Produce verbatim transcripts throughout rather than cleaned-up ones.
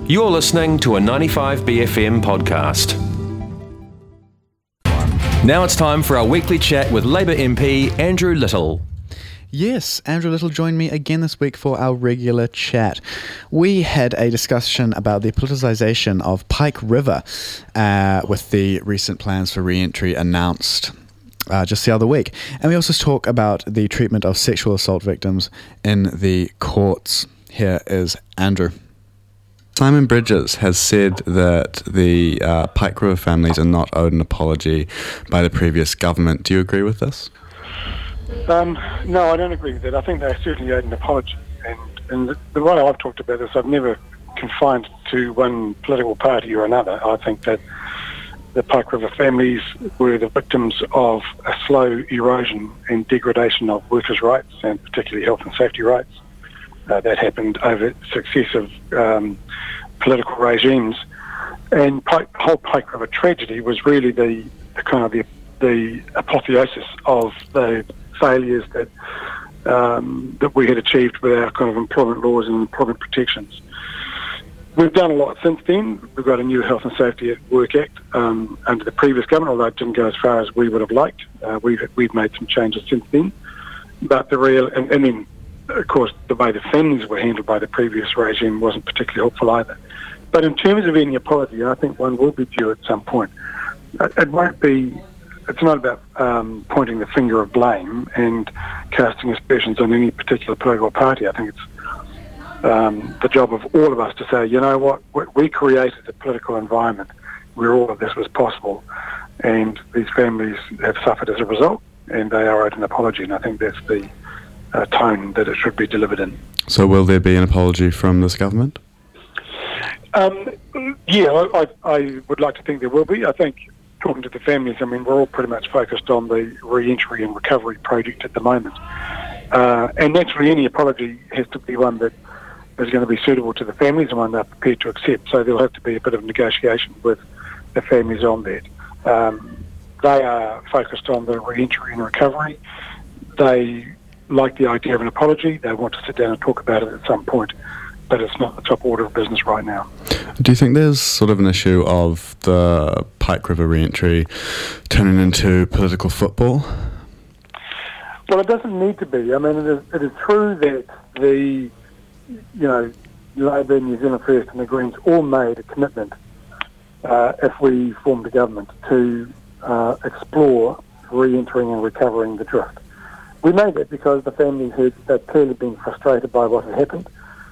You're listening to a ninety-five B F M podcast. Now it's time for our weekly chat with Labour M P Andrew Little. Yes, Andrew Little joined me again this week for our regular chat. We had a discussion about the politicisation of Pike River uh, with the recent plans for re-entry announced uh, just the other week. And we also talk about the treatment of sexual assault victims in the courts. Here is Andrew. Simon Bridges has said that the uh, Pike River families are not owed an apology by the previous government. Do you agree with this? Um, no, I don't agree with that. I think they certainly owed an apology. And, and the, the way I've talked about this, I've never confined to one political party or another. I think that the Pike River families were the victims of a slow erosion and degradation of workers' rights, and particularly health and safety rights. Uh, that happened over successive um, political regimes. And Pike, the whole Pike River tragedy was really the, the kind of the, the apotheosis of the failures that um, that we had achieved with our kind of employment laws and employment protections. We've done a lot since then. We've got a new Health and Safety at Work Act um, under the previous government, although it didn't go as far as we would have liked. Uh, we've we've made some changes since then. But the real, and, and then, of course, the way the families were handled by the previous regime wasn't particularly helpful either. But in terms of any apology, I think one will be due at some point. It, it won't be... It's not about um, pointing the finger of blame and casting aspersions on any particular political party. I think it's um, the job of all of us to say, you know what, we created a political environment where all of this was possible, and these families have suffered as a result, and they are owed an apology, and I think that's the uh, tone that it should be delivered in. So will there be an apology from this government? Um, yeah, I, I would like to think there will be. I think talking to the families, I mean, we're all pretty much focused on the re-entry and recovery project at the moment. Uh, and naturally, any apology has to be one that is going to be suitable to the families and one they're prepared to accept. So there'll have to be a bit of negotiation with the families on that. Um, they are focused on the re-entry and recovery. They like the idea of an apology. They want to sit down and talk about it at some point, but it's not the top order of business right now. Do you think there's sort of an issue of the Pike River re-entry turning into political football? Well, it doesn't need to be. I mean, it is, it is true that the, you know, Labour, New Zealand First and the Greens all made a commitment, uh, if we formed a government, to uh, explore re-entering and recovering the drift. We made that because the families had, had clearly been frustrated by what had happened.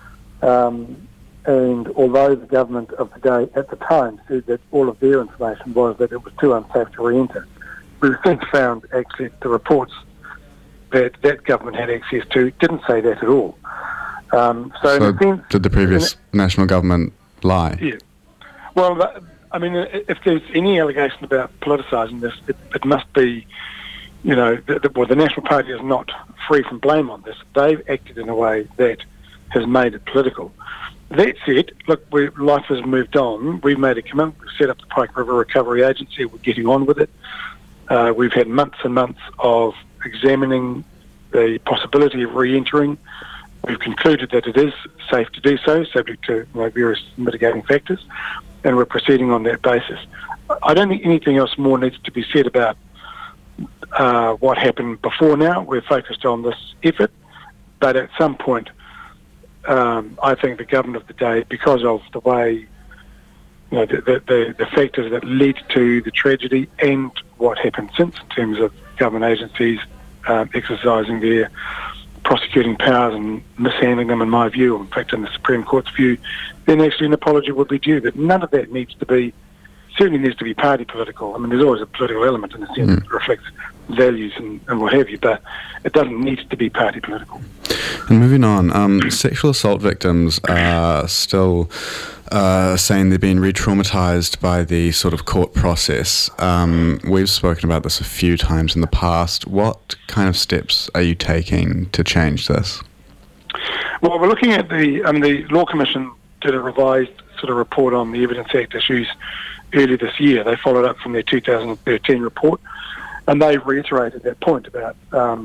Um, and although the government of the day at the time said that all of their information was that it was too unsafe to re-enter, we've since found actually the reports that that government had access to didn't say that at all. Um, so so in a sense, did the previous it, national government lie? Yeah. Well, that, I mean, if there's any allegation about politicising this, it, it must be, you know, the, the, well, the National Party is not free from blame on this. They've acted in a way that has made it political. That said, look, we, life has moved on. We've made a commitment. We've set up the Pike River Recovery Agency. We're getting on with it. Uh, we've had months and months of examining the possibility of re-entering. We've concluded that it is safe to do so, subject to, you know, various mitigating factors, and we're proceeding on that basis. I don't think anything else more needs to be said about uh, what happened before now. We're focused on this effort, but at some point, Um, I think the government of the day, because of the way, you know, the, the, the factors that led to the tragedy and what happened since in terms of government agencies um, exercising their prosecuting powers and mishandling them, in my view, in fact, in the Supreme Court's view, then actually an apology would be due. But none of that needs to be, certainly needs to be party political. I mean, there's always a political element in the sense mm. that reflects values and, and what have you, but it doesn't need to be party political. And moving on, um, sexual assault victims are still uh, saying they're being re-traumatised by the sort of court process. Um, we've spoken about this a few times in the past. What kind of steps are you taking to change this? Well, we're looking at the, I mean, the Law Commission did a revised sort of report on the Evidence Act issues earlier this year. They followed up from their two thousand thirteen report, and they reiterated that point about um,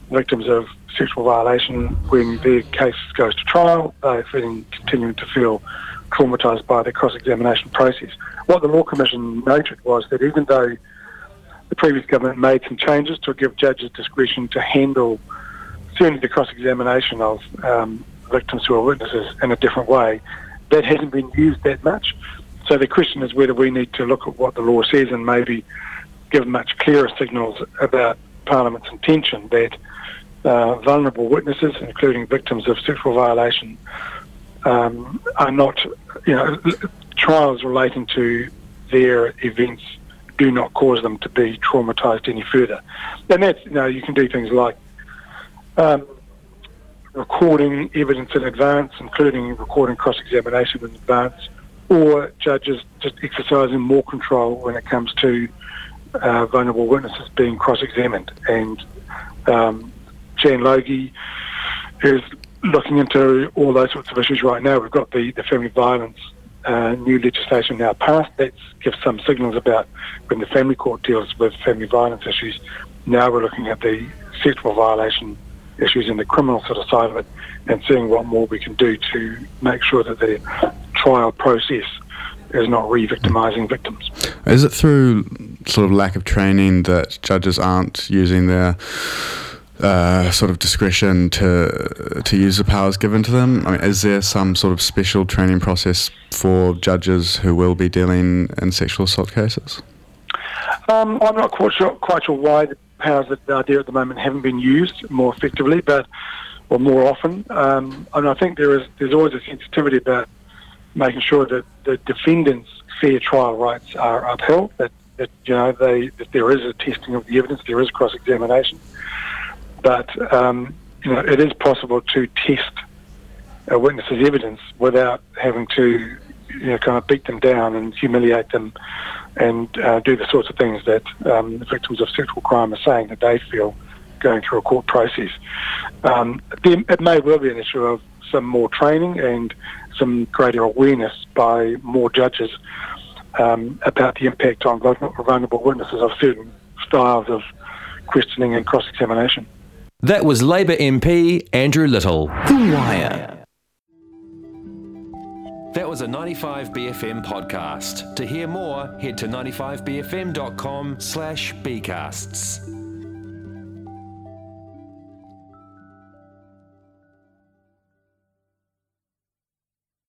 victims of sexual violation, when their case goes to trial, they're feeling, continuing to feel traumatised by the cross-examination process. What the Law Commission noted was that even though the previous government made some changes to give judges discretion to handle certainly the cross-examination of um, victims who are witnesses in a different way, that hasn't been used that much. So the question is whether we need to look at what the law says and maybe give much clearer signals about Parliament's intention that uh, vulnerable witnesses, including victims of sexual violation, um, are not, you know, trials relating to their events do not cause them to be traumatised any further. And that's, you know, you can do things like um, recording evidence in advance, including recording cross-examination in advance, or judges just exercising more control when it comes to uh, vulnerable witnesses being cross-examined. And um, Jan Logie is looking into all those sorts of issues right now. We've got the, the family violence uh, new legislation now passed that gives some signals about when the family court deals with family violence issues. Now we're looking at the sexual violation issues in the criminal sort of side of it and seeing what more we can do to make sure that the trial process is not re-victimising victims. Is it through sort of lack of training that judges aren't using their uh, sort of discretion to to use the powers given to them? I mean, is there some sort of special training process for judges who will be dealing in sexual assault cases? Um, I'm not quite sure, quite sure why the powers that are there at the moment haven't been used more effectively, but or more often. Um, and I think there is there's always a sensitivity about making sure that the defendants' fair trial rights are upheld. That, that you know they that there is a testing of the evidence, there is cross-examination, but um, you know it is possible to test a witness's evidence without having to you know kind of beat them down and humiliate them and uh, do the sorts of things that um, the victims of sexual crime are saying that they feel going through a court process. Um, then it may well be an issue of some more training and some greater awareness by more judges um, about the impact on vulnerable witnesses of certain styles of questioning and cross-examination. That was Labour M P Andrew Little. The Wire. That was a ninety-five B F M podcast. To hear more, head to ninety-five b f m dot com slash bcasts.